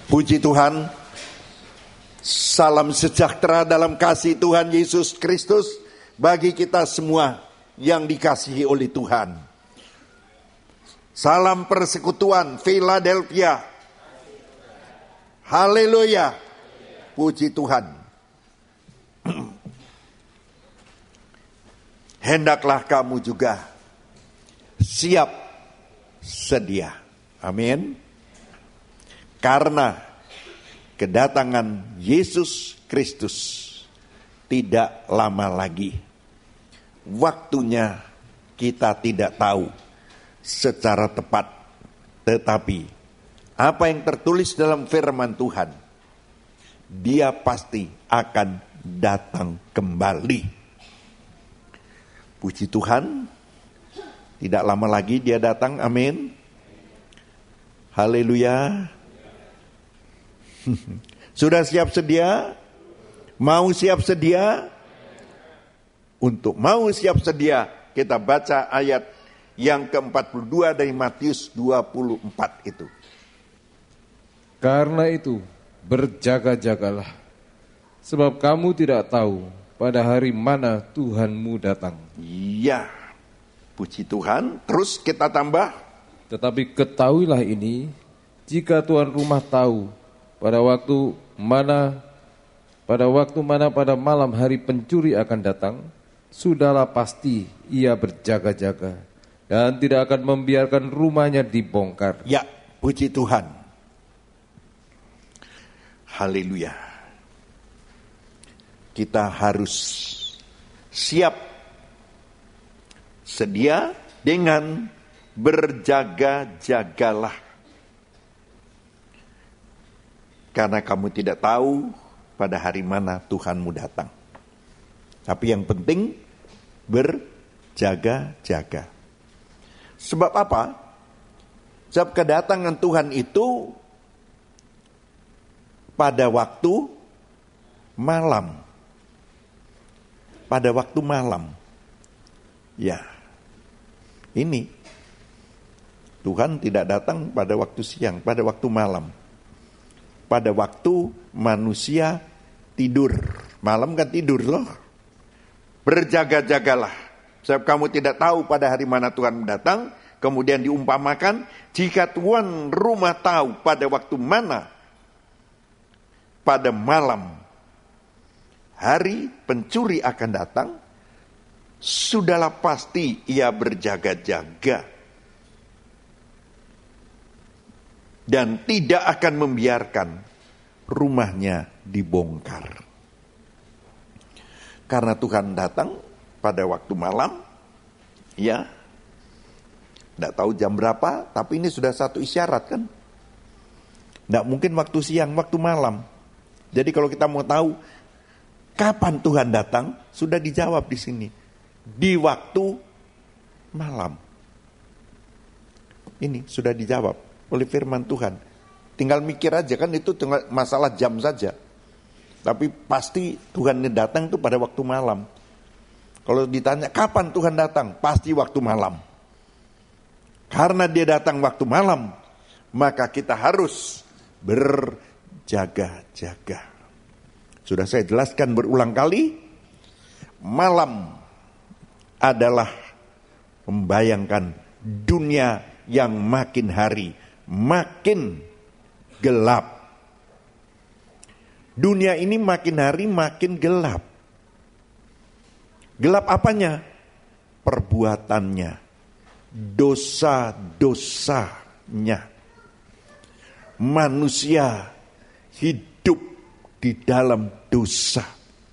Puji Tuhan, salam sejahtera dalam kasih Tuhan Yesus Kristus bagi kita semua yang dikasihi oleh Tuhan. Salam persekutuan Philadelphia. Haleluya. Puji Tuhan. Hendaklah kamu juga siap sedia. Amin. Karena kedatangan Yesus Kristus tidak lama lagi. Waktunya kita tidak tahu secara tepat. Tetapi apa yang tertulis dalam firman Tuhan, Dia pasti akan datang kembali. Puji Tuhan, tidak lama lagi Dia datang. Amin. Haleluya. Sudah siap sedia? Mau siap sedia? Untuk mau siap sedia, kita baca ayat yang ke-42 dari Matius 24 itu. Karena itu, berjaga-jagalah, sebab kamu tidak tahu pada hari mana Tuhanmu datang. Iya, puji Tuhan. Terus kita tambah. Tetapi ketahuilah ini, jika tuan rumah tahu pada waktu mana pada malam hari pencuri akan datang, sudahlah pasti ia berjaga-jaga dan tidak akan membiarkan rumahnya dibongkar. Ya, puji Tuhan. Haleluya. Kita harus siap sedia dengan berjaga-jagalah. Karena kamu tidak tahu pada hari mana Tuhanmu datang. Tapi yang penting berjaga-jaga. Sebab apa? Sebab kedatangan Tuhan itu pada waktu malam. Pada waktu malam. Ya. Ini Tuhan tidak datang pada waktu siang, pada waktu malam. Pada waktu manusia tidur. Malam kan tidur loh. Berjaga-jagalah. Sebab kamu tidak tahu pada hari mana Tuhan datang. Kemudian diumpamakan, jika tuan rumah tahu pada waktu mana, pada malam hari pencuri akan datang, sudahlah pasti ia berjaga-jaga. Dan tidak akan membiarkan rumahnya dibongkar. Karena Tuhan datang pada waktu malam, ya, tidak tahu jam berapa, tapi ini sudah satu isyarat kan. Tidak mungkin waktu siang, waktu malam. Jadi kalau kita mau tahu kapan Tuhan datang, sudah dijawab di sini. Di waktu malam. Ini sudah dijawab oleh firman Tuhan. Tinggal mikir aja kan, itu masalah jam saja. Tapi pasti Tuhan datang itu pada waktu malam. Kalau ditanya kapan Tuhan datang, pasti waktu malam. Karena Dia datang waktu malam, maka kita harus berjaga-jaga. Sudah saya jelaskan berulang kali, malam adalah membayangkan dunia yang makin hari makin gelap. Dunia ini makin hari makin gelap. Gelap apanya? Perbuatannya, dosa-dosanya. Manusia hidup di dalam dosa.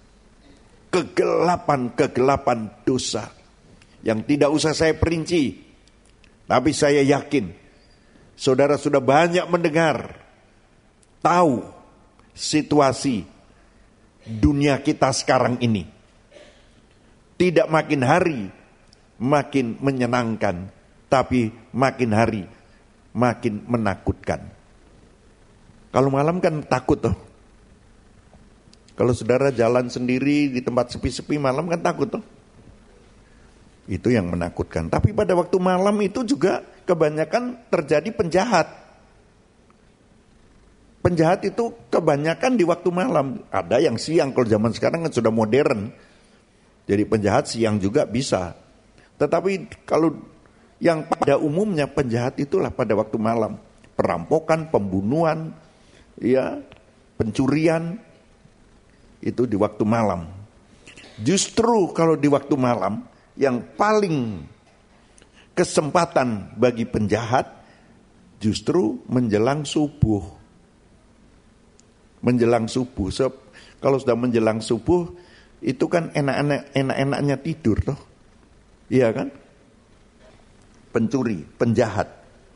Kegelapan-kegelapan dosa yang tidak usah saya perinci. Tapi saya yakin saudara sudah banyak mendengar, tahu situasi dunia kita sekarang ini. Tidak makin hari makin menyenangkan, tapi makin hari makin menakutkan. Kalau malam kan takut tuh. Kalau saudara jalan sendiri di tempat sepi-sepi malam kan takut tuh. Itu yang menakutkan. Tapi pada waktu malam itu juga kebanyakan terjadi penjahat. Penjahat itu kebanyakan di waktu malam. Ada yang siang, kalau zaman sekarang kan sudah modern. Jadi penjahat siang juga bisa. Tetapi kalau yang pada umumnya penjahat itulah pada waktu malam. Perampokan, pembunuhan, ya, pencurian, itu di waktu malam. Justru kalau di waktu malam, yang paling kesempatan bagi penjahat justru menjelang subuh. Menjelang subuh. Kalau sudah menjelang subuh, itu kan enak-enaknya tidur toh. Iya kan? Pencuri, penjahat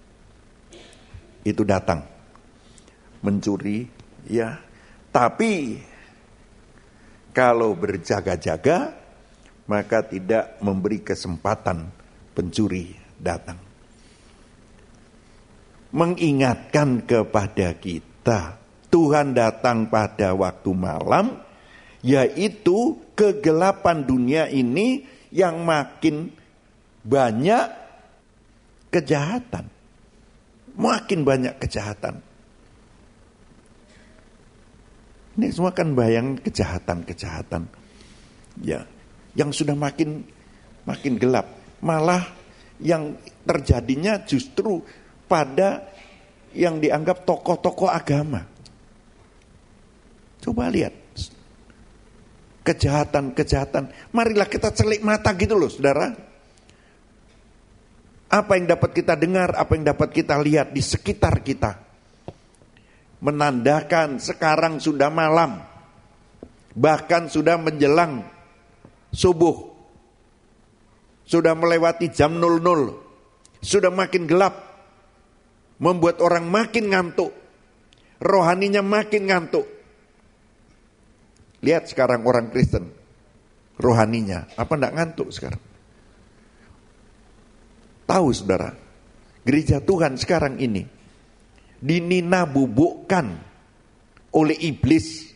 itu datang mencuri, ya. Tapi kalau berjaga-jaga, maka tidak memberi kesempatan pencuri datang. Mengingatkan kepada kita, Tuhan datang pada waktu malam, yaitu kegelapan dunia ini yang makin banyak kejahatan. Makin banyak kejahatan. Ini semua kan bayang kejahatan-kejahatan. Ya, yang sudah makin gelap. Malah yang terjadinya justru pada yang dianggap tokoh-tokoh agama. Coba lihat. Kejahatan-kejahatan. Marilah kita celik mata gitu loh, saudara. Apa yang dapat kita dengar, apa yang dapat kita lihat di sekitar kita. Menandakan sekarang sudah malam. Bahkan sudah menjelang subuh. Sudah melewati jam 00. Sudah makin gelap. Membuat orang makin ngantuk. Rohaninya makin ngantuk. Lihat sekarang orang Kristen. Rohaninya. Apa enggak ngantuk sekarang? Tahu saudara. Gereja Tuhan sekarang ini dininabubukkan oleh iblis.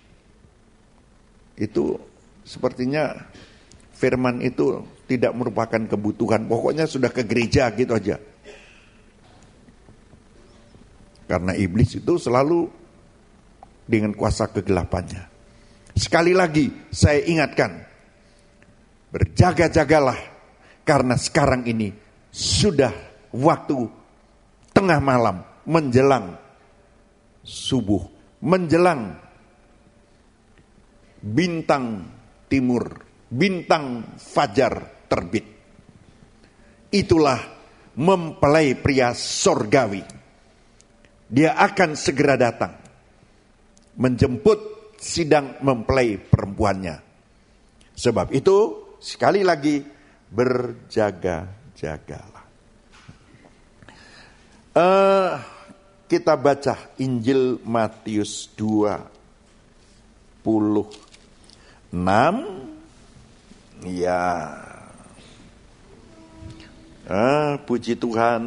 Itu sepertinya firman itu tidak merupakan kebutuhan. Pokoknya sudah ke gereja gitu aja. Karena iblis itu selalu dengan kuasa kegelapannya. Sekali lagi saya ingatkan, berjaga-jagalah, karena sekarang ini sudah waktu tengah malam, menjelang subuh, menjelang bintang timur, bintang fajar terbit. Itulah mempelai pria sorgawi. Dia akan segera datang menjemput sidang mempelai perempuannya. Sebab itu sekali lagi berjaga-jagalah. Kita baca Injil Matius 26. Ya. Puji Tuhan.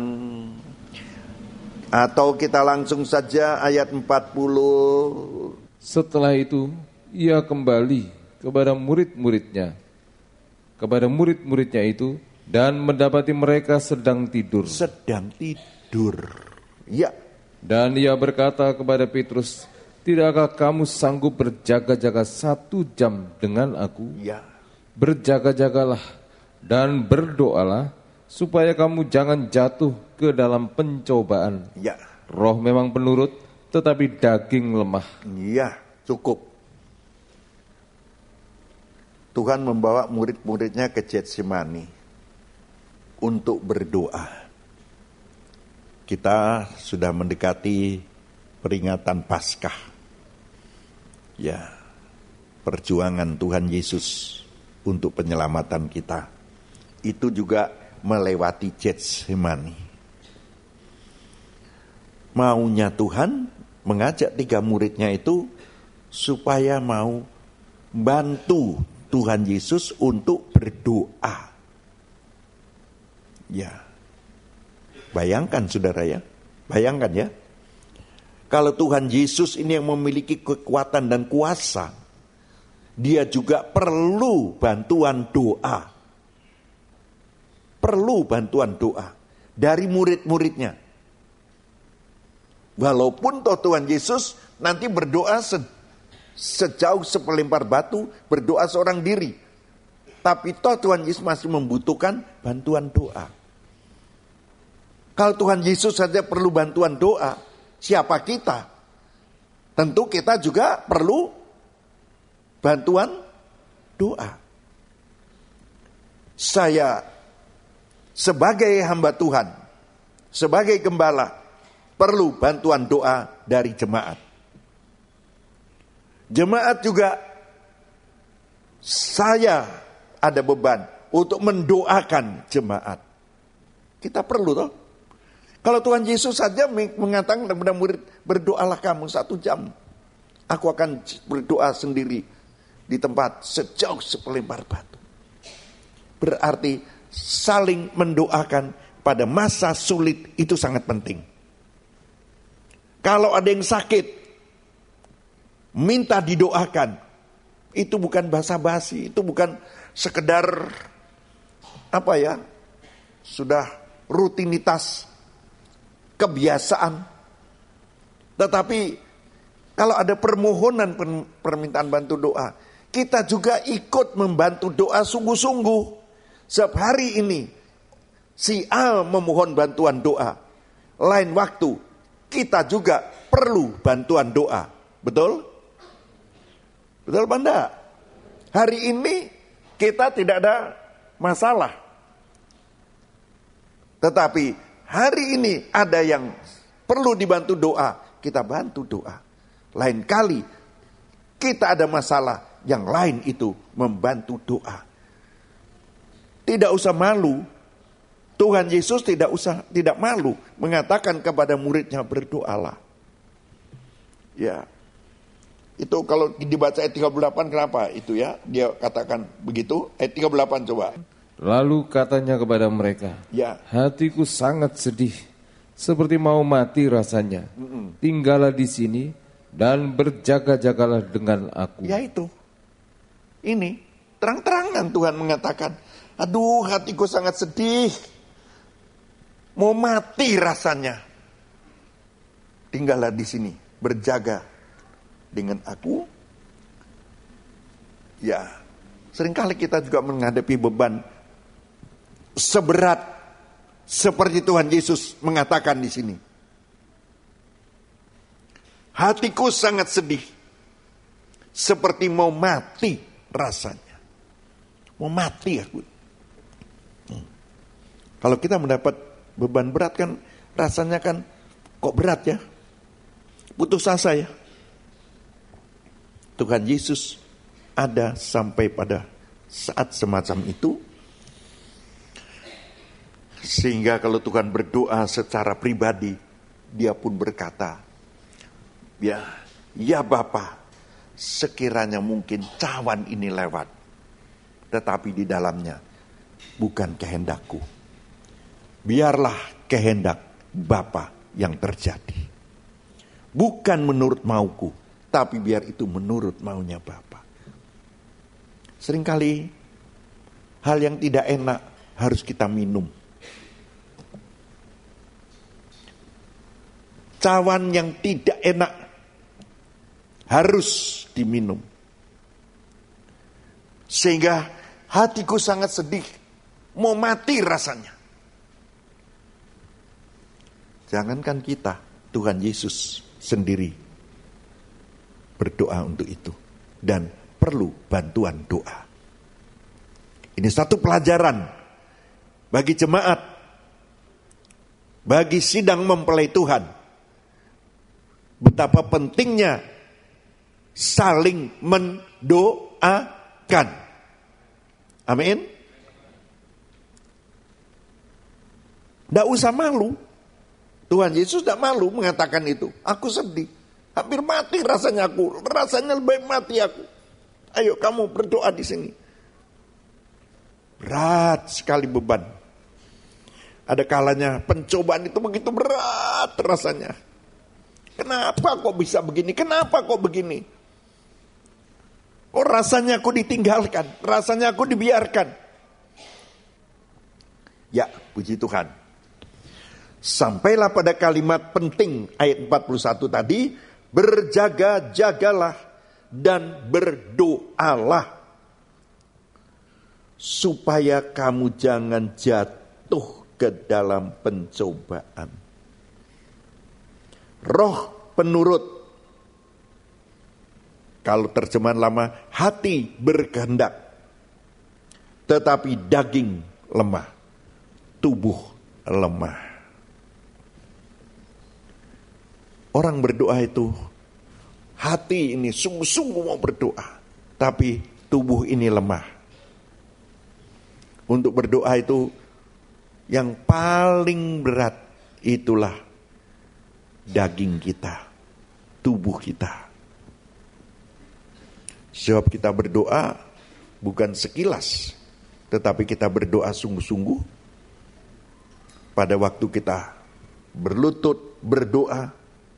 Atau kita langsung saja ayat 40. Setelah itu ia kembali kepada murid-muridnya itu, dan mendapati mereka sedang tidur. Ya. Dan ia berkata kepada Petrus, tidakkah kamu sanggup berjaga-jaga 1 jam dengan aku? Ya. Berjaga-jagalah dan berdoalah, supaya kamu jangan jatuh ke dalam pencobaan. Ya. Roh memang penurut, tetapi daging lemah. Ya, cukup. Tuhan membawa murid-muridnya ke Getsemani untuk berdoa. Kita sudah mendekati peringatan Paskah. Ya, perjuangan Tuhan Yesus untuk penyelamatan kita. Itu juga melewati Getsemani. Maunya Tuhan mengajak 3 muridnya itu supaya mau bantu Tuhan Yesus untuk berdoa. Ya. Bayangkan saudara ya. Bayangkan ya. Kalau Tuhan Yesus ini yang memiliki kekuatan dan kuasa, dia juga perlu bantuan doa. Perlu bantuan doa dari murid-muridnya. Walaupun toh Tuhan Yesus nanti berdoa sejauh sepelempar batu, berdoa seorang diri. Tapi toh Tuhan Yesus masih membutuhkan bantuan doa. Kalau Tuhan Yesus saja perlu bantuan doa, siapa kita? Tentu kita juga perlu bantuan doa. Saya sebagai hamba Tuhan, sebagai gembala, perlu bantuan doa dari jemaat. Jemaat juga, saya ada beban untuk mendoakan jemaat. Kita perlu toh. Kalau Tuhan Yesus saja mengatakan kepada murid, berdoalah kamu 1 jam. Aku akan berdoa sendiri di tempat sejauh sepelempar batu. Berarti saling mendoakan pada masa sulit itu sangat penting. Kalau ada yang sakit, minta didoakan. Itu bukan basa-basi, itu bukan sekedar sudah rutinitas, kebiasaan. Tetapi kalau ada permohonan permintaan bantu doa, kita juga ikut membantu doa sungguh-sungguh. Sebab hari ini si A memohon bantuan doa, lain waktu kita juga perlu bantuan doa. Betul? Betul apa enggak? Hari ini kita tidak ada masalah. Tetapi hari ini ada yang perlu dibantu doa, kita bantu doa. Lain kali kita ada masalah, yang lain itu membantu doa. Tidak usah malu. Tuhan Yesus tidak malu mengatakan kepada muridnya, berdoalah. Ya. Itu kalau dibaca ayat 38 kenapa itu ya? Dia katakan begitu. Ayat 38 coba. Lalu katanya kepada mereka, ya, hatiku sangat sedih, seperti mau mati rasanya. Tinggallah di sini dan berjaga-jagalah dengan aku. Ya itu. Ini terang-terangan Tuhan mengatakan, aduh hatiku sangat sedih, mau mati rasanya. Tinggallah di sini, berjaga dengan aku. Ya, seringkali kita juga menghadapi beban seberat seperti Tuhan Yesus mengatakan di sini. Hatiku sangat sedih, seperti mau mati rasanya. Mau mati aku. Kalau kita mendapat beban berat kan rasanya kan kok berat ya. Putus asa ya. Tuhan Yesus ada sampai pada saat semacam itu. Sehingga kalau Tuhan berdoa secara pribadi, dia pun berkata, ya Bapa, sekiranya mungkin cawan ini lewat, tetapi di dalamnya bukan kehendakku. Biarlah kehendak Bapa yang terjadi. Bukan menurut mauku, tapi biar itu menurut maunya Bapa. Seringkali hal yang tidak enak harus kita minum. Cawan yang tidak enak harus diminum. Sehingga hatiku sangat sedih, mau mati rasanya. Jangankan kita, Tuhan Yesus sendiri berdoa untuk itu. Dan perlu bantuan doa. Ini satu pelajaran bagi jemaat, bagi sidang mempelai Tuhan. Betapa pentingnya saling mendoakan. Amin. Tidak usah malu. Tuhan Yesus tidak malu mengatakan itu. Aku sedih. Hampir mati rasanya aku. Rasanya lebih mati aku. Ayo kamu berdoa di sini. Berat sekali beban. Ada kalanya pencobaan itu begitu berat rasanya. Kenapa kok bisa begini? Kenapa kok begini? Oh rasanya aku ditinggalkan. Rasanya aku dibiarkan. Ya puji Tuhan. Sampailah pada kalimat penting ayat 41 tadi, berjaga-jagalah dan berdoalah supaya kamu jangan jatuh ke dalam pencobaan. Roh penurut, kalau terjemahan lama, hati berkehendak, tetapi daging lemah, tubuh lemah. Orang berdoa itu, hati ini sungguh-sungguh mau berdoa, tapi tubuh ini lemah. Untuk berdoa itu, yang paling berat itulah daging kita, tubuh kita. Sebab kita berdoa bukan sekilas, tetapi kita berdoa sungguh-sungguh. Pada waktu kita berlutut berdoa,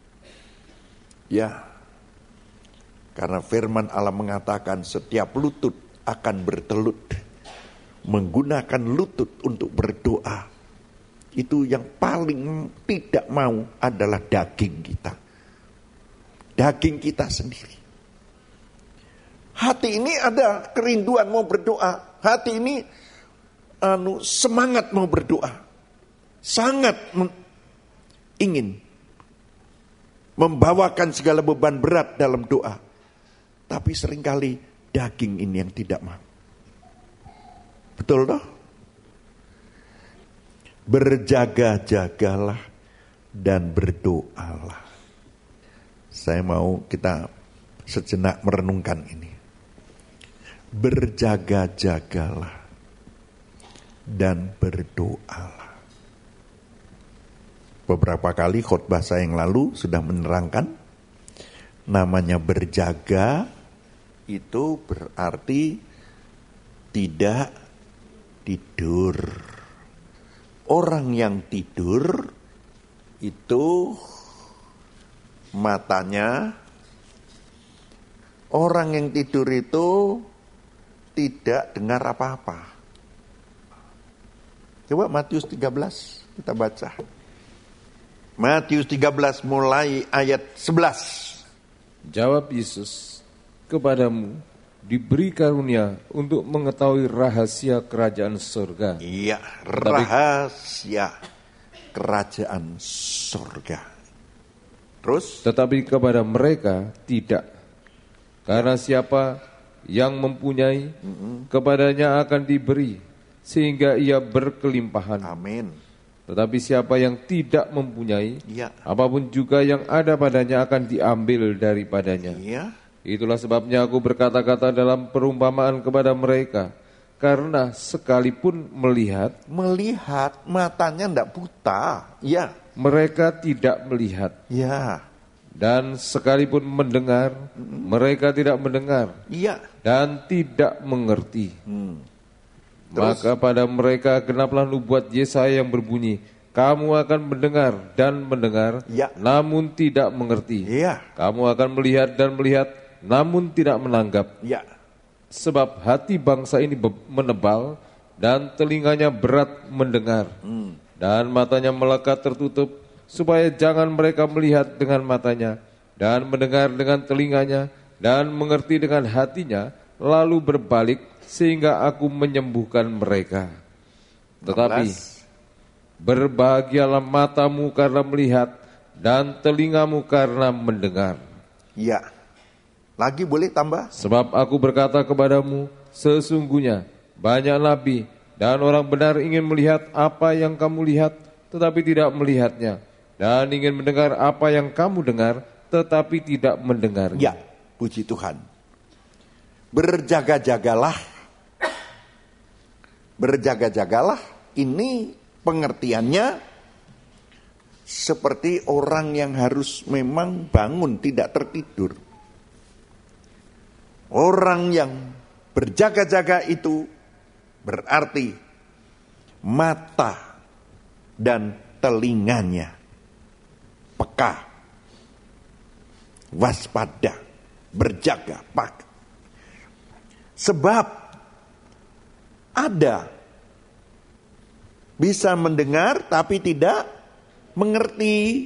ya, karena firman Allah mengatakan setiap lutut akan bertelut. Menggunakan lutut untuk berdoa, itu yang paling tidak mau adalah daging kita. Daging kita sendiri. Hati ini ada kerinduan mau berdoa. Hati ini semangat mau berdoa. Sangat ingin membawakan segala beban berat dalam doa. Tapi seringkali daging ini yang tidak mau. Betul toh? Berjaga-jagalah dan berdoalah. Saya mau kita sejenak merenungkan ini. Berjaga-jagalah dan berdoalah. Beberapa kali khotbah saya yang lalu sudah menerangkan, namanya berjaga itu berarti tidak tidur. Orang yang tidur itu matanya, orang yang tidur itu tidak dengar apa-apa. Coba Matius 13 kita baca. Matius 13 mulai ayat 11. Jawab Yesus, kepadamu diberi karunia untuk mengetahui rahasia kerajaan surga. Iya, rahasia kerajaan surga. Terus? Tetapi kepada mereka tidak. Karena siapa yang mempunyai, kepadanya akan diberi, sehingga ia berkelimpahan. Amin. Tetapi siapa yang tidak mempunyai, ya, apapun juga yang ada padanya akan diambil daripadanya. Iya. Itulah sebabnya aku berkata-kata dalam perumpamaan kepada mereka, karena sekalipun melihat matanya tidak buta, ya, mereka tidak melihat, ya, dan sekalipun mendengar, mereka tidak mendengar, ya, dan tidak mengerti. Maka pada mereka genaplah nubuat Yesaya yang berbunyi, kamu akan mendengar dan mendengar, ya, namun tidak mengerti. Ya. Kamu akan melihat dan melihat, namun tidak menanggap. Ya. Sebab hati bangsa ini menebal dan telinganya berat mendengar, dan matanya melekat tertutup, supaya jangan mereka melihat dengan matanya dan mendengar dengan telinganya dan mengerti dengan hatinya, lalu berbalik sehingga aku menyembuhkan mereka. Tetapi berbahagialah matamu karena melihat dan telingamu karena mendengar. Ya. Lagi boleh tambah? Sebab aku berkata kepadamu, sesungguhnya banyak nabi dan orang benar ingin melihat apa yang kamu lihat, tetapi tidak melihatnya, dan ingin mendengar apa yang kamu dengar, tetapi tidak mendengarnya. Ya, puji Tuhan. Berjaga-jagalah. Berjaga-jagalah ini pengertiannya seperti orang yang harus memang bangun, tidak tertidur. Orang yang berjaga-jaga itu berarti mata dan telinganya peka, waspada, berjaga, pak. Sebab ada bisa mendengar tapi tidak mengerti,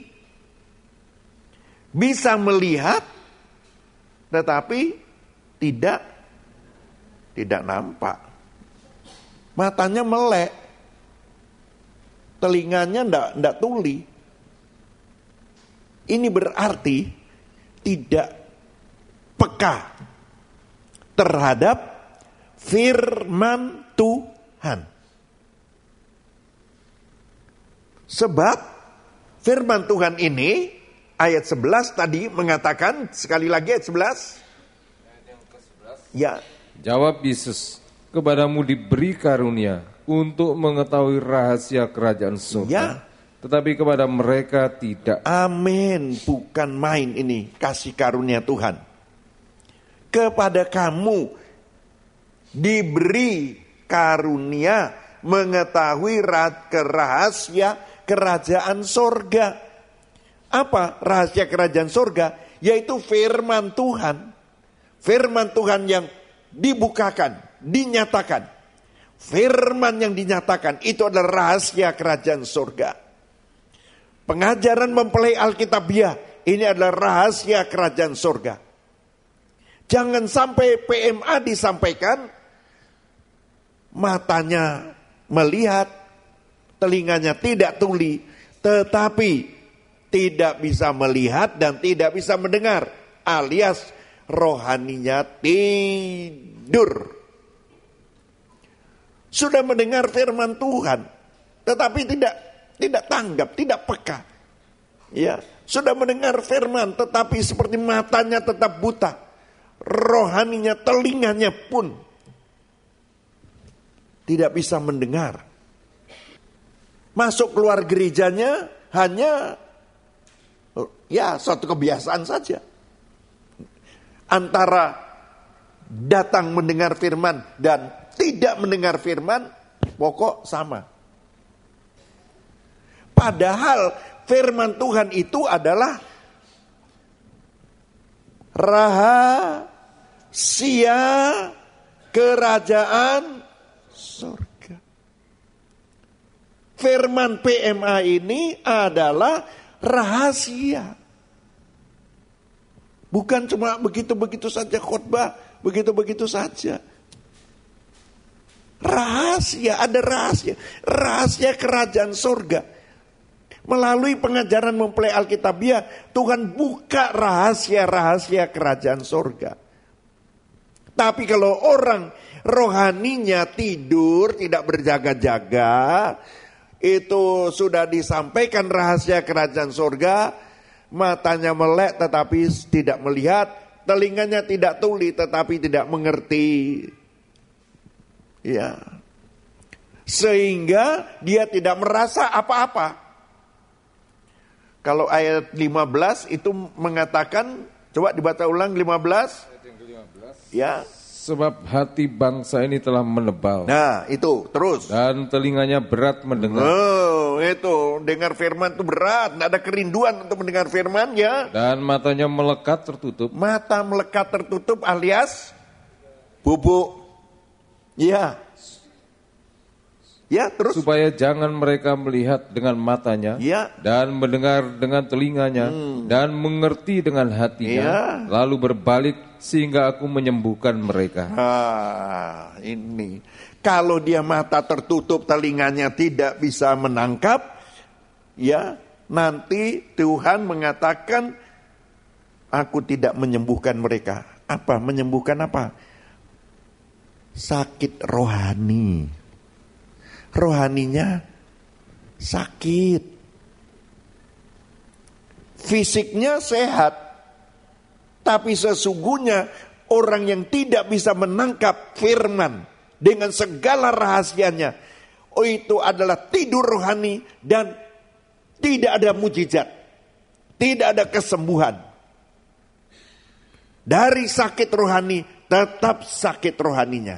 bisa melihat, tetapi tidak nampak. Matanya melek, telinganya ndak tuli. Ini berarti tidak peka terhadap firman Tuhan. Sebab firman Tuhan ini ayat 11 tadi mengatakan, sekali lagi ayat 11. Ya. Jawab Yesus, kepadamu diberi karunia untuk mengetahui rahasia kerajaan surga. Ya. Tetapi kepada mereka tidak. Amin. Bukan main ini kasih karunia Tuhan. Kepada kamu diberi karunia mengetahui rahasia kerajaan sorga. Apa rahasia kerajaan sorga? Yaitu firman Tuhan. Firman Tuhan yang dibukakan, dinyatakan. Firman yang dinyatakan itu adalah rahasia kerajaan sorga. Pengajaran mempelai Alkitabiah ini adalah rahasia kerajaan sorga. Jangan sampai PMA disampaikan, matanya melihat, telinganya tidak tuli, tetapi tidak bisa melihat dan tidak bisa mendengar, alias rohaninya tidur. Sudah mendengar firman Tuhan, tetapi tidak tanggap, tidak peka. Ya, sudah mendengar firman, tetapi seperti matanya tetap buta, rohaninya, telinganya pun tidak bisa mendengar. Masuk keluar gerejanya hanya suatu kebiasaan saja. Antara datang mendengar firman dan tidak mendengar firman, pokok sama. Padahal firman Tuhan itu adalah rahasia kerajaan surga. Firman PMA ini adalah rahasia. Bukan cuma begitu-begitu saja khotbah, begitu-begitu saja. Rahasia, ada rahasia. Rahasia kerajaan surga. Melalui pengajaran mempelai Alkitabiah, Tuhan buka rahasia-rahasia kerajaan surga. Tapi kalau orang rohaninya tidur, tidak berjaga-jaga, itu sudah disampaikan rahasia kerajaan surga, matanya melek tetapi tidak melihat, telinganya tidak tuli tetapi tidak mengerti. Ya. Sehingga dia tidak merasa apa-apa. Kalau ayat 15 itu mengatakan, coba dibaca ulang 15. Ya. Sebab hati bangsa ini telah menebal. Nah, itu terus. Dan telinganya berat mendengar. Oh, itu dengar firman itu berat, tidak ada kerinduan untuk mendengar firman ya. Dan matanya melekat tertutup. Mata melekat tertutup alias bubuk. Ya. Ya, terus. Supaya jangan mereka melihat dengan matanya, ya, dan mendengar dengan telinganya, dan mengerti dengan hatinya, lalu berbalik sehingga aku menyembuhkan mereka. Ini. Kalau dia mata tertutup, telinganya tidak bisa menangkap, ya, nanti Tuhan mengatakan, aku tidak menyembuhkan mereka. Apa? Menyembuhkan apa? Sakit rohani. Rohaninya sakit. Fisiknya sehat. Tapi sesungguhnya orang yang tidak bisa menangkap firman dengan segala rahasianya, itu adalah tidur rohani dan tidak ada mujizat. Tidak ada kesembuhan. Dari sakit rohani tetap sakit rohaninya.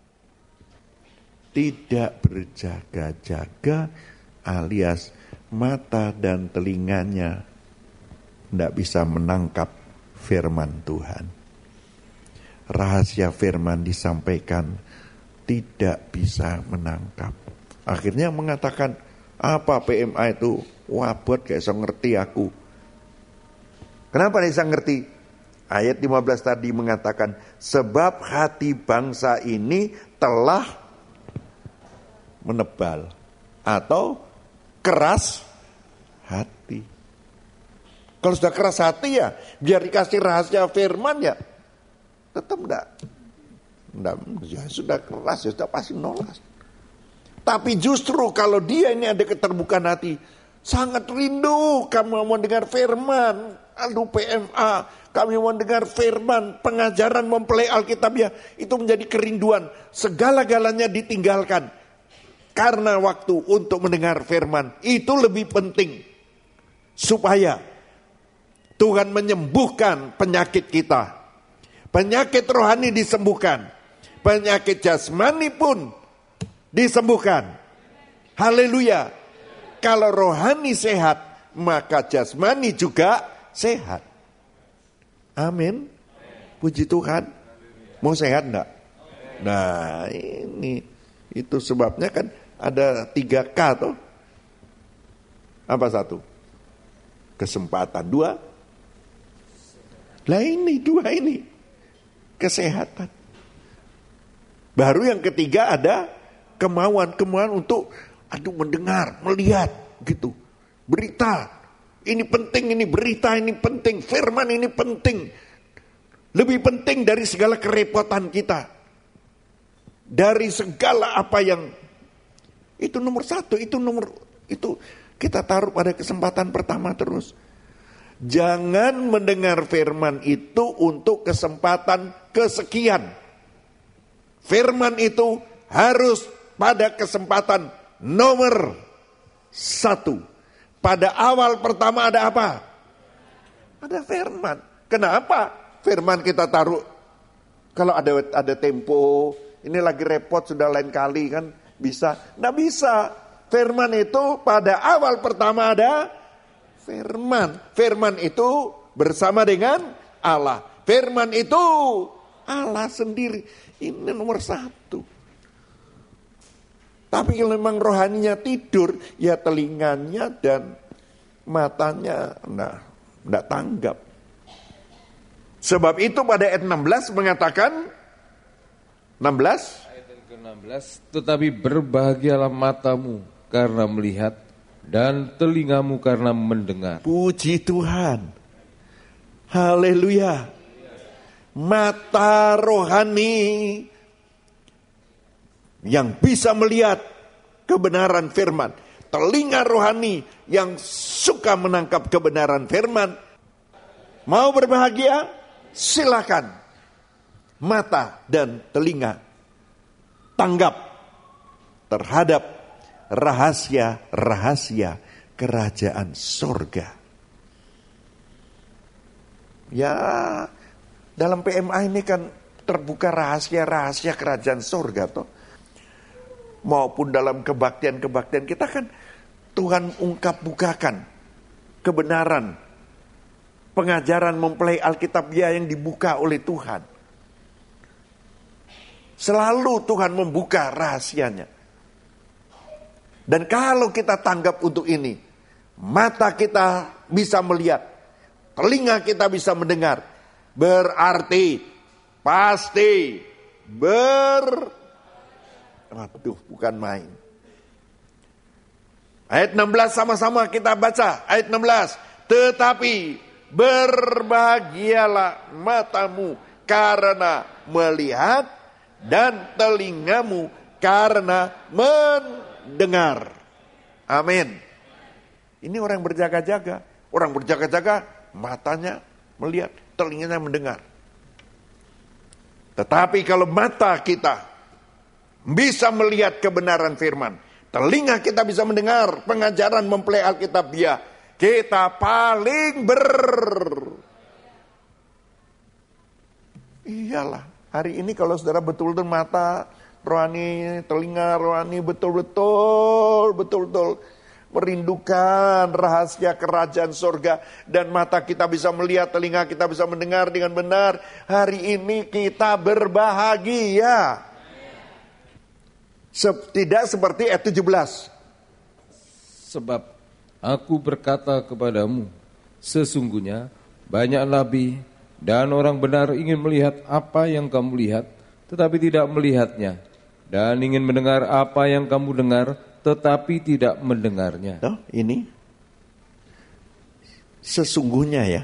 Tidak berjaga-jaga alias mata dan telinganya tidak bisa menangkap firman Tuhan. Rahasia firman disampaikan tidak bisa menangkap. Akhirnya mengatakan, Apa PMA itu? Wabot gak bisa ngerti aku. Kenapa bisa ngerti? Ayat 15 tadi mengatakan, sebab hati bangsa ini telah menebal atau keras hati. Kalau sudah keras hati ya, biar dikasih rahasia firman ya, tetap enggak, ya sudah keras, ya sudah pasti nolak. Tapi justru kalau dia ini ada keterbukaan hati, sangat rindu kami mau dengar firman. Aduh PMA, kami mau dengar firman, pengajaran mempelai Alkitab ya, itu menjadi kerinduan. Segala-galanya ditinggalkan. Karena waktu untuk mendengar firman, itu lebih penting. Supaya Tuhan menyembuhkan penyakit kita. Penyakit rohani disembuhkan. Penyakit jasmani pun disembuhkan. Haleluya. Kalau rohani sehat, maka jasmani juga sehat. Amin. Puji Tuhan. Mau sehat enggak? Nah ini, itu sebabnya kan ada 3K toh. Apa satu? Kesempatan. 2. Lah ini 2 ini. Kesehatan. Baru yang ketiga ada kemauan untuk mendengar, melihat gitu. Berita. Ini penting, ini berita, ini penting. Firman ini penting. Lebih penting dari segala kerepotan kita. Dari segala apa yang itu nomor 1, itu kita taruh pada kesempatan pertama terus. Jangan mendengar firman itu untuk kesempatan kesekian. Firman itu harus pada kesempatan nomor 1. Pada awal pertama ada apa? Ada firman. Kenapa firman kita taruh? Kalau ada tempo, ini lagi repot sudah lain kali kan bisa. Nggak bisa. Firman itu pada awal pertama ada firman. Firman itu bersama dengan Allah. Firman itu Allah sendiri. Ini nomor 1. Tapi kalau memang rohaninya tidur, ya telinganya dan matanya enggak tanggap. Sebab itu pada ayat 16 mengatakan, 16. Ayat ke-16, tetapi berbahagialah matamu karena melihat dan telingamu karena mendengar. Puji Tuhan. Haleluya. Mata rohani yang bisa melihat kebenaran firman, telinga rohani yang suka menangkap kebenaran firman. Mau berbahagia? Silakan. Mata dan telinga tanggap terhadap rahasia-rahasia kerajaan sorga. Ya, dalam PMA ini kan terbuka rahasia-rahasia kerajaan sorga toh. Maupun dalam kebaktian-kebaktian kita kan Tuhan bukakan kebenaran, pengajaran mempelai Alkitab yang dibuka oleh Tuhan. Selalu Tuhan membuka rahasianya. Dan kalau kita tanggap untuk ini, mata kita bisa melihat, telinga kita bisa mendengar, berarti pasti Aduh, bukan main. Ayat 16 sama-sama kita baca. Ayat 16. Tetapi berbahagialah matamu karena melihat dan telingamu karena mendengar. Amin. Ini orang berjaga-jaga. Orang berjaga-jaga, matanya melihat, telinganya mendengar. Tetapi kalau mata kita bisa melihat kebenaran firman, telinga kita bisa mendengar pengajaran mempelai Alkitab kita paling Iyalah, hari ini kalau saudara betul-betul mata rohani, telinga rohani betul-betul merindukan rahasia kerajaan sorga, dan mata kita bisa melihat, telinga kita bisa mendengar dengan benar, hari ini kita berbahagia. Tidak seperti ayat 17. Sebab aku berkata kepadamu, sesungguhnya banyak nabi dan orang benar ingin melihat apa yang kamu lihat, tetapi tidak melihatnya, dan ingin mendengar apa yang kamu dengar, tetapi tidak mendengarnya. Oh, ini sesungguhnya ya,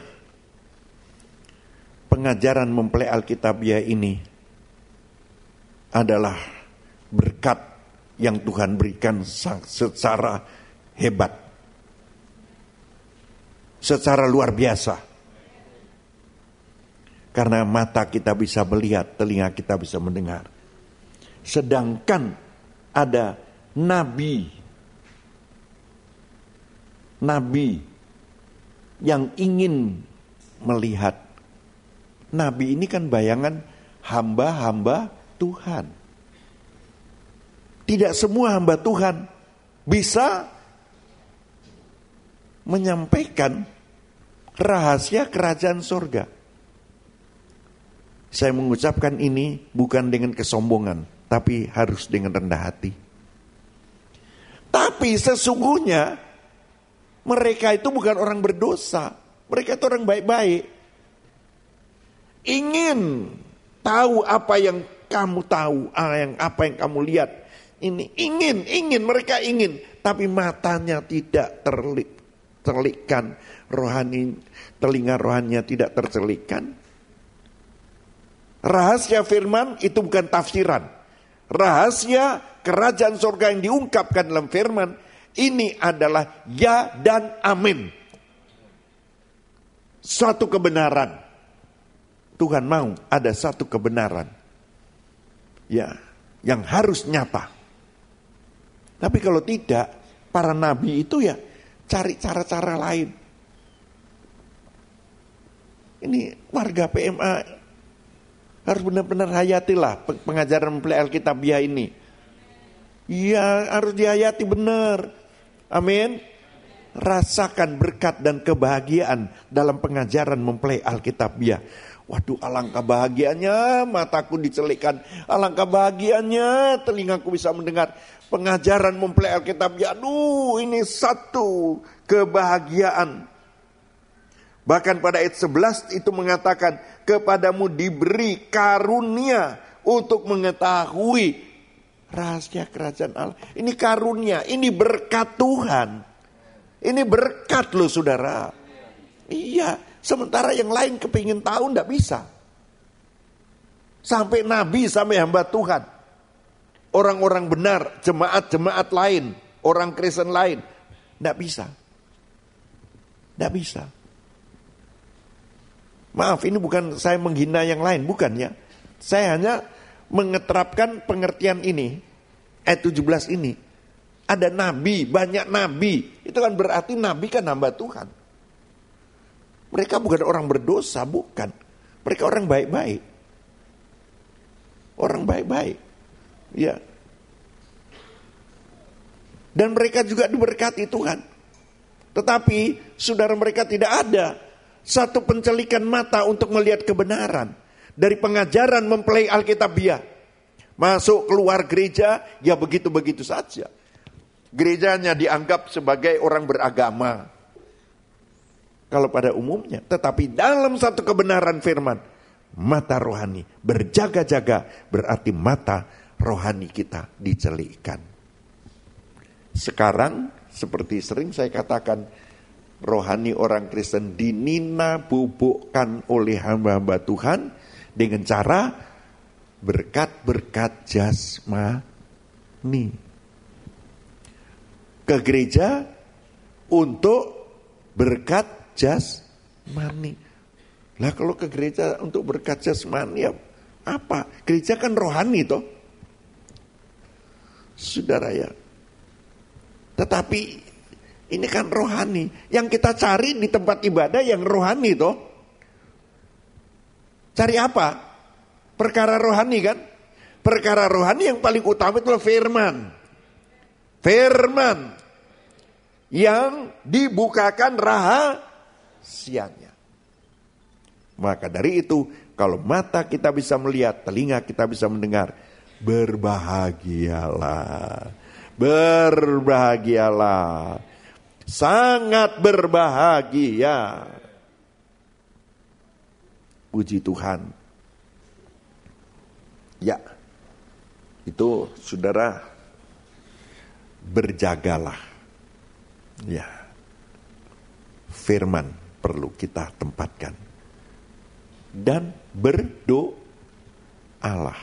pengajaran mempelai Alkitabiah ini adalah berkat yang Tuhan berikan secara hebat, secara luar biasa. Karena mata kita bisa melihat, telinga kita bisa mendengar. Sedangkan ada nabi yang ingin melihat. Nabi ini kan bayangan hamba-hamba Tuhan. Tidak semua hamba Tuhan bisa menyampaikan rahasia kerajaan surga. Saya mengucapkan ini bukan dengan kesombongan, tapi harus dengan rendah hati. Tapi sesungguhnya mereka itu bukan orang berdosa. Mereka itu orang baik-baik. Ingin tahu apa yang kamu tahu, apa yang kamu lihat. Ini ingin, mereka ingin. Tapi matanya tidak tercelikkan. Telinga rohaninya tidak tercelikkan. Rahasia firman itu bukan tafsiran. Rahasia kerajaan surga yang diungkapkan dalam firman ini adalah ya dan amin. Suatu kebenaran. Tuhan mau ada satu kebenaran. Ya, yang harus nyata. Tapi kalau tidak, para nabi itu ya cari cara-cara lain. Ini warga PMA harus benar-benar hayatilah pengajaran mempelai Alkitabiah ini. Iya, harus dihayati benar. Amin. Rasakan berkat dan kebahagiaan dalam pengajaran mempelai Alkitabiah. Waduh, alangkah bahagianya mataku dicelikkan. Alangkah bahagianya telingaku bisa mendengar pengajaran mempelai Alkitabiah. Aduh, ini satu kebahagiaan. Bahkan pada ayat 11 itu mengatakan, kepadamu diberi karunia untuk mengetahui rahasia kerajaan Allah. Ini karunia, ini berkat Tuhan. Ini berkat loh saudara. Iya, sementara yang lain kepingin tahu enggak bisa. Sampai nabi, sampai hamba Tuhan. Orang-orang benar, jemaat-jemaat lain, orang Kristen lain. Enggak bisa. Enggak bisa. Maaf, ini bukan saya menghina yang lain, bukan ya. Saya hanya mengeterapkan pengertian ini. Ayat 17 ini. Ada nabi, banyak nabi. Itu kan berarti nabi kan hamba Tuhan. Mereka bukan orang berdosa, bukan. Mereka orang baik-baik. Orang baik-baik. Ya. Dan mereka juga diberkati Tuhan. Tetapi saudara mereka tidak ada satu pencelikan mata untuk melihat kebenaran. Dari pengajaran mempelai Alkitabiah. Masuk keluar gereja, ya begitu-begitu saja. Gerejanya dianggap sebagai orang beragama. Kalau pada umumnya. Tetapi dalam satu kebenaran firman. Mata rohani berjaga-jaga. Berarti mata rohani kita dicelikkan. Sekarang seperti sering saya katakan. Rohani orang Kristen dinina bubukkan oleh hamba-hamba Tuhan dengan cara berkat-berkat jasmani. Ke gereja untuk berkat jasmani. Lah kalau ke gereja untuk berkat jasmani ya apa? Gereja kan rohani toh. Saudara ya. Tetapi ini kan rohani. Yang kita cari di tempat ibadah yang rohani toh. Cari apa? Perkara rohani kan? Perkara rohani yang paling utama itu firman. Firman. Yang dibukakan rahasianya. Maka dari itu, kalau mata kita bisa melihat, telinga kita bisa mendengar. Berbahagialah. Berbahagialah. sangat berbahagia. Puji Tuhan. Ya, itu saudara, berjagalah. Ya, firman perlu kita tempatkan. Dan berdoalah.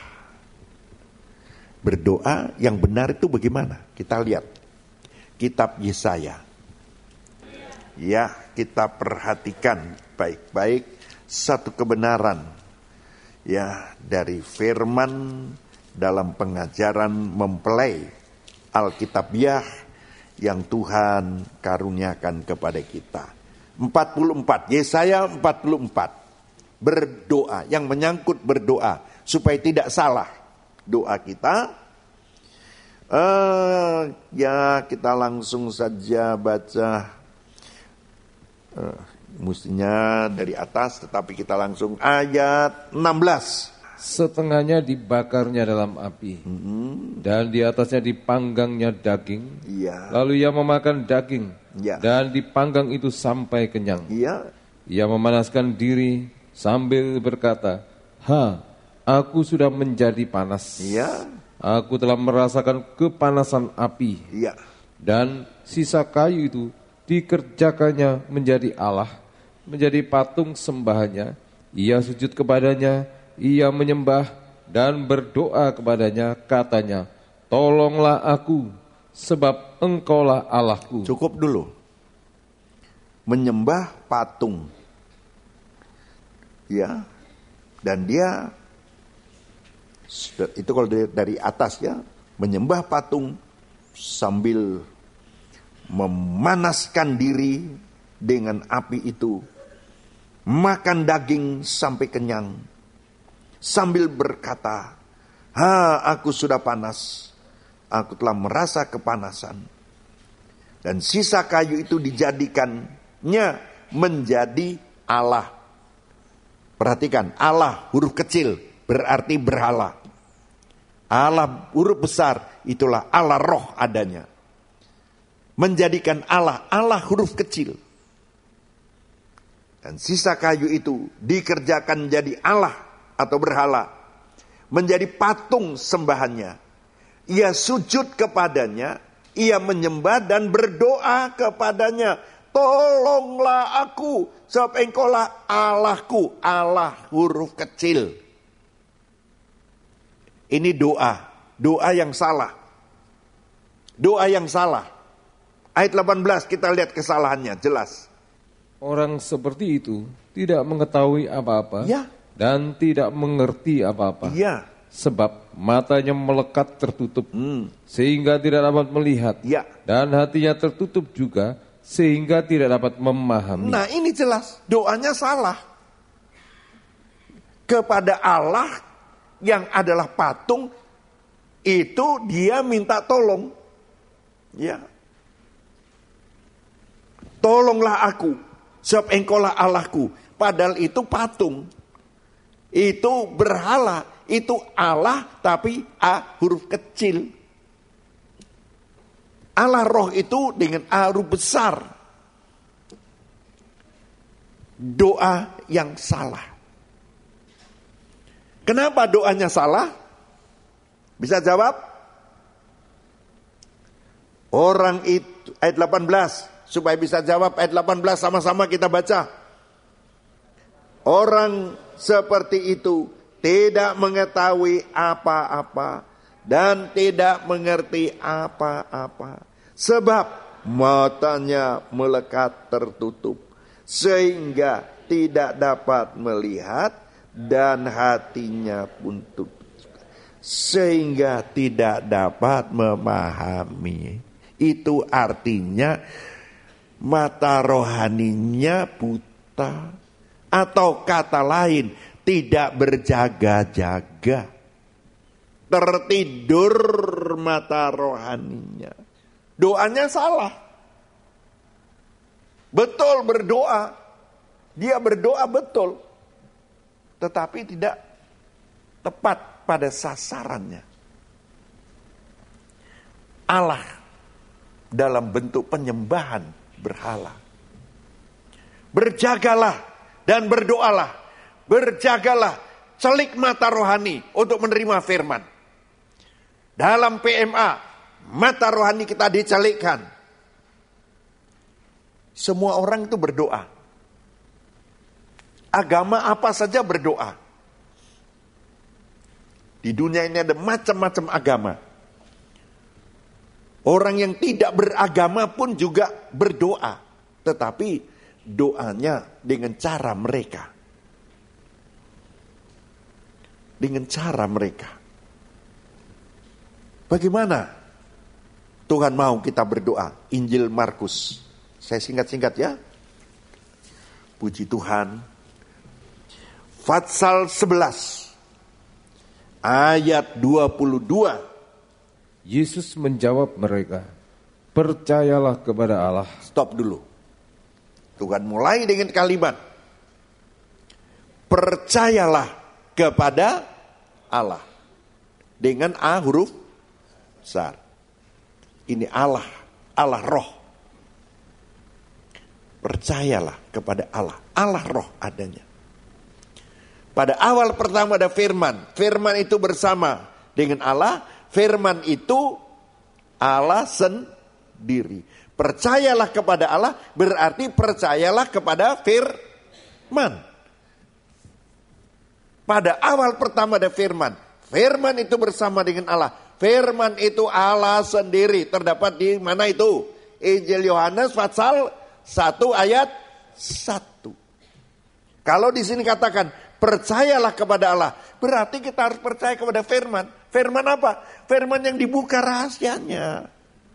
Berdoa yang benar itu bagaimana? Kita lihat kitab Yesaya. Ya, kita perhatikan baik-baik satu kebenaran ya dari firman dalam pengajaran mempelai Alkitabiah yang Tuhan karuniakan kepada kita. 44, Yesaya 44. Berdoa, yang menyangkut berdoa supaya tidak salah doa kita. Ya, kita langsung saja baca. Mestinya dari atas, tetapi kita langsung ayat 16. Setengahnya dibakarnya dalam api, dan di atasnya dipanggangnya daging. Iya. Lalu ia memakan daging, Ya. dan dipanggang itu sampai kenyang. Iya. Ia memanaskan diri sambil berkata, aku sudah menjadi panas. Iya. Aku telah merasakan kepanasan api. Iya. Dan sisa kayu itu dikerjakannya menjadi Allah, menjadi patung sembahannya. Ia sujud kepadanya, ia menyembah dan berdoa kepadanya, katanya, tolonglah aku, sebab engkaulah Allahku. Cukup dulu. Menyembah patung. Ya. Dan dia, itu kalau dari atas ya, menyembah patung sambil memanaskan diri dengan api itu, makan daging sampai kenyang, sambil berkata, aku sudah panas, aku telah merasa kepanasan. Dan sisa kayu itu dijadikannya menjadi Allah. Perhatikan, Allah huruf kecil berarti berhala. Allah huruf besar itulah Allah roh adanya. Menjadikan Allah huruf kecil. Dan sisa kayu itu dikerjakan menjadi Allah atau berhala. Menjadi patung sembahannya. Ia sujud kepadanya, ia menyembah dan berdoa kepadanya. Tolonglah aku, sebab engkaulah Allahku. Allah huruf kecil. Ini doa yang salah. Doa yang salah. Ayat 18 kita lihat kesalahannya, jelas. Orang seperti itu tidak mengetahui apa-apa, Ya. dan tidak mengerti apa-apa. Ya. Sebab matanya melekat tertutup, sehingga tidak dapat melihat. Ya. Dan hatinya tertutup juga, sehingga tidak dapat memahami. Nah ini jelas, doanya salah. Kepada Allah yang adalah patung, itu dia minta tolong. Ya. Tolonglah aku, sebab engkaulah Allahku. Padahal itu patung. Itu berhala. Itu Allah tapi A huruf kecil. Allah roh itu dengan A huruf besar. Doa yang salah. Kenapa doanya salah? Bisa jawab? Orang itu, ayat 18. Supaya bisa jawab ayat 18 sama-sama kita baca. Orang seperti itu tidak mengetahui apa-apa dan tidak mengerti apa-apa. Sebab matanya melekat tertutup sehingga tidak dapat melihat dan hatinya pun tutup sehingga tidak dapat memahami. Itu artinya mata rohaninya buta, atau kata lain tidak berjaga-jaga, tertidur mata rohaninya. Doanya salah. Betul berdoa, dia berdoa betul, tetapi tidak tepat pada sasarannya. Allah dalam bentuk penyembahan berhala. Berjagalah dan berdoalah. Berjagalah, celik mata rohani untuk menerima firman. Dalam PMA, mata rohani kita dicelikkan. Semua orang itu berdoa. Agama apa saja berdoa. Di dunia ini ada macam-macam agama. Orang yang tidak beragama pun juga berdoa. Tetapi doanya dengan cara mereka. Dengan cara mereka. Bagaimana Tuhan mau kita berdoa? Injil Markus. Saya singkat-singkat ya. Puji Tuhan. Pasal 11. Ayat 22. Yesus menjawab mereka, percayalah kepada Allah. Stop dulu. Tuhan mulai dengan kalimat, percayalah kepada Allah. Dengan A huruf besar. Ini Allah, Allah roh. Percayalah kepada Allah. Allah roh adanya. Pada awal pertama ada firman. Firman itu bersama dengan Allah. Firman itu Allah sendiri. Percayalah kepada Allah berarti percayalah kepada firman. Pada awal pertama ada firman. Firman itu bersama dengan Allah. Firman itu Allah sendiri. Terdapat di mana itu? Injil Yohanes pasal 1 ayat 1. Kalau di sini katakan percayalah kepada Allah, berarti kita harus percaya kepada firman. Firman apa? Firman yang dibuka rahasianya.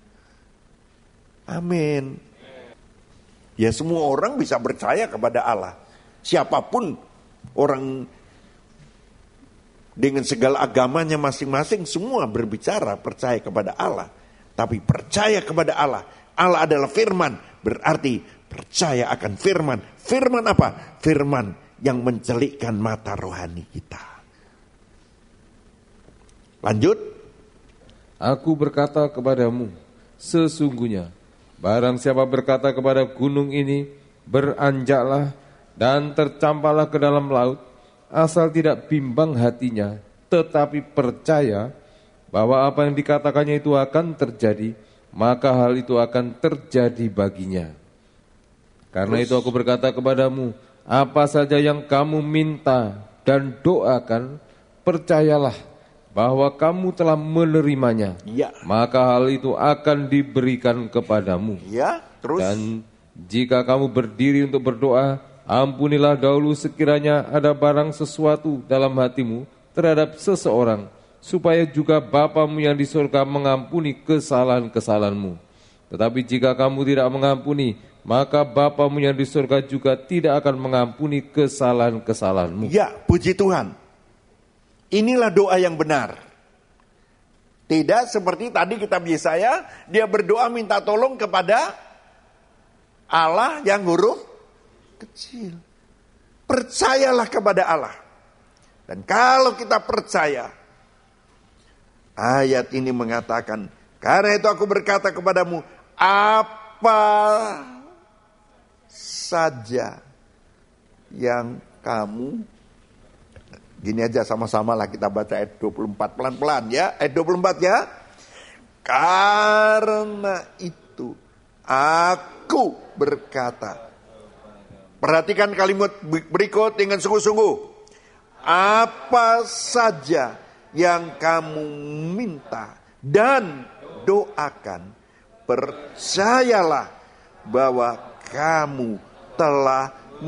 Amin. Ya semua orang bisa percaya kepada Allah. Siapapun orang dengan segala agamanya masing-masing semua berbicara percaya kepada Allah. Tapi percaya kepada Allah. Allah adalah firman. Berarti percaya akan firman. Firman apa? Firman yang mencelikkan mata rohani kita. Lanjut. Aku berkata kepadamu, sesungguhnya barang siapa berkata kepada gunung ini, beranjaklah dan tercampaklah ke dalam laut, asal tidak bimbang hatinya, tetapi percaya bahwa apa yang dikatakannya itu akan terjadi, maka hal itu akan terjadi baginya. Karena itu aku berkata kepadamu, apa saja yang kamu minta dan doakan, percayalah bahwa kamu telah menerimanya, ya. Maka hal itu akan diberikan kepadamu. Ya, terus. Dan jika kamu berdiri untuk berdoa, ampunilah dahulu sekiranya ada barang sesuatu dalam hatimu terhadap seseorang, supaya juga Bapamu yang di surga mengampuni kesalahan-kesalahanmu. Tetapi jika kamu tidak mengampuni, maka Bapamu yang di surga juga tidak akan mengampuni kesalahan-kesalahanmu. Ya, puji Tuhan. Inilah doa yang benar. Tidak seperti tadi kitab Yesaya, dia berdoa minta tolong kepada Allah yang huruf kecil. Percayalah kepada Allah. Dan kalau kita percaya, ayat ini mengatakan, karena itu aku berkata kepadamu, apa saja yang kamu, gini aja sama-sama lah kita baca ayat 24 pelan-pelan ya. Ayat 24 ya. Karena itu aku berkata. Perhatikan kalimat berikut dengan sungguh-sungguh. Apa saja yang kamu minta dan doakan, percayalah bahwa kamu telah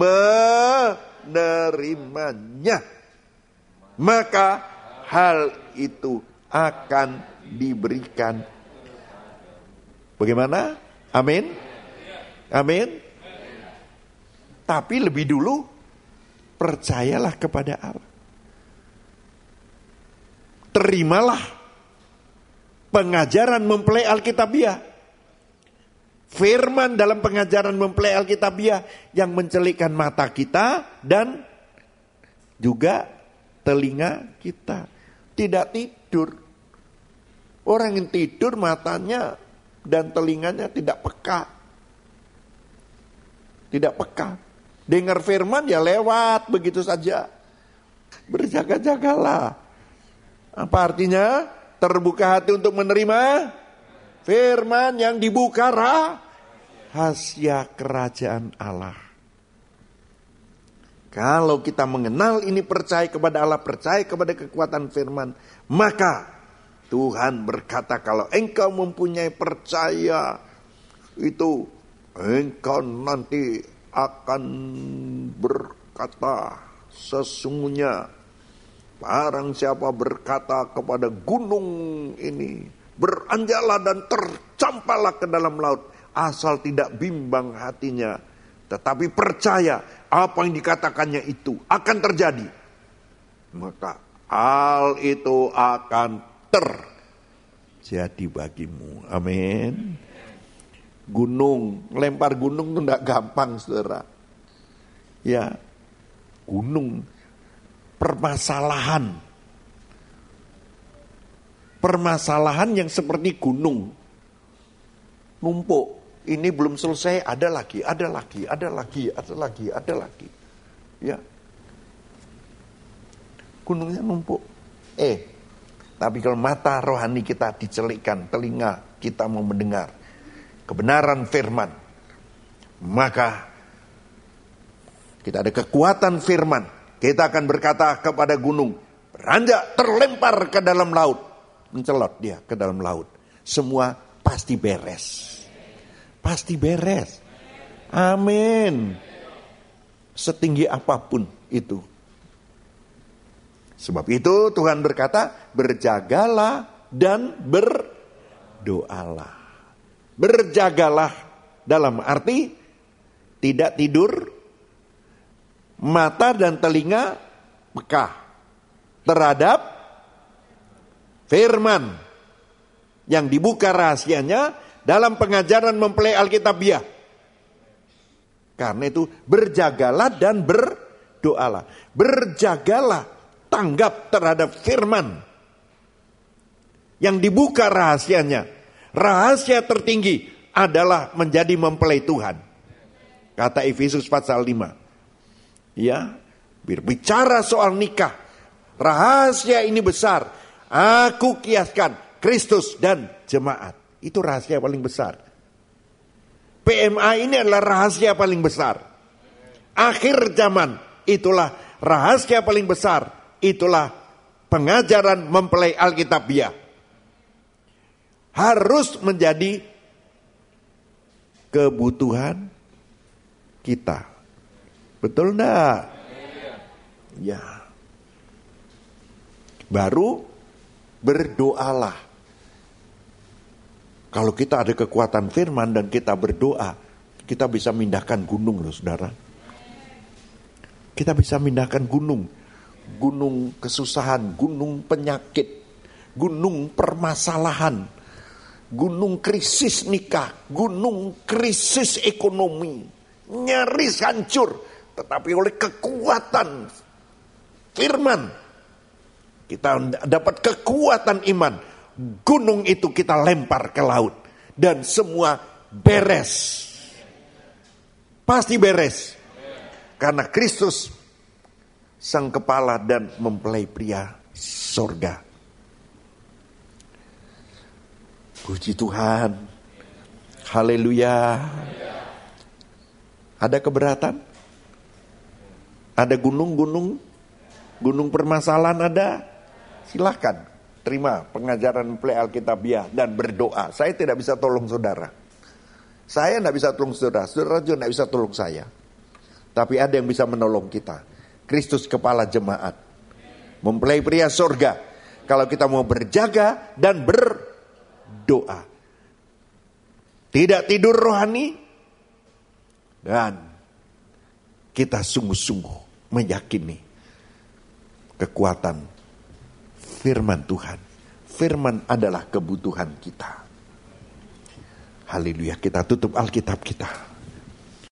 menerimanya. Maka hal itu akan diberikan. Bagaimana? Amin? Amin? Tapi lebih dulu, percayalah kepada Allah. Terimalah pengajaran mempelai Alkitabiah. Firman dalam pengajaran mempelai Alkitabiah yang mencelikkan mata kita dan juga telinga kita. Tidak tidur. Orang yang tidur matanya dan telinganya tidak peka. Tidak peka. Dengar firman ya lewat begitu saja. Berjaga-jagalah. Apa artinya? Terbuka hati untuk menerima firman yang dibuka rahasia kerajaan Allah. Kalau kita mengenal ini, percaya kepada Allah, percaya kepada kekuatan firman, maka Tuhan berkata, kalau engkau mempunyai percaya itu, engkau nanti akan berkata, sesungguhnya barang siapa berkata kepada gunung ini, beranjaklah dan tercampaklah ke dalam laut, asal tidak bimbang hatinya, tetapi percaya apa yang dikatakannya itu akan terjadi, maka hal itu akan terjadi bagimu. Amin. Gunung, lempar gunung itu tidak gampang, saudara. Ya, gunung, permasalahan yang seperti gunung, numpuk. Ini belum selesai, ada lagi. Ya. Gunungnya numpuk. Tapi kalau mata rohani kita dicelikkan, telinga kita mau mendengar kebenaran firman, maka kita ada kekuatan firman. Kita akan berkata kepada gunung, beranjak, terlempar ke dalam laut. Mencelot dia ke dalam laut. Semua pasti beres. Pasti beres. Amin. Setinggi apapun itu. Sebab itu Tuhan berkata, berjagalah dan berdoalah. Berjagalah dalam arti tidak tidur, mata dan telinga peka terhadap firman yang dibuka rahasianya dalam pengajaran mempelai Alkitabiah. Karena itu berjagalah dan berdoalah. Berjagalah, tanggap terhadap firman yang dibuka rahasianya. Rahasia tertinggi adalah menjadi mempelai Tuhan. Kata Efesus pasal 5. Ya, berbicara soal nikah. Rahasia ini besar. Aku kiaskan Kristus dan jemaat. Itu rahasia paling besar. PMA ini adalah rahasia paling besar. Akhir zaman, itulah rahasia paling besar. Itulah pengajaran mempelai Alkitabiah. Harus menjadi kebutuhan kita. Betul enggak? Ya. Baru berdoalah. Kalau kita ada kekuatan firman dan kita berdoa, kita bisa mindahkan gunung loh, saudara. Kita bisa mindahkan gunung. Gunung kesusahan, gunung penyakit, gunung permasalahan, gunung krisis nikah, gunung krisis ekonomi, nyaris hancur. Tetapi oleh kekuatan firman, kita dapat kekuatan iman. Gunung itu kita lempar ke laut. Dan semua beres. Pasti beres. Karena Kristus sang kepala dan mempelai pria sorga. Puji Tuhan. Haleluya. Ada keberatan? Ada gunung permasalahan ada? Silakan. Terima pengajaran mempelai Alkitabiah dan berdoa. Saya tidak bisa tolong saudara. Saya tidak bisa tolong saudara. Saudara juga tidak bisa tolong saya. Tapi ada yang bisa menolong kita. Kristus kepala jemaat. Mempelai pria sorga. Kalau kita mau berjaga dan berdoa. Tidak tidur rohani. Dan kita sungguh-sungguh meyakini kekuatan firman Tuhan. Firman adalah kebutuhan kita. Haleluya, kita tutup Alkitab kita.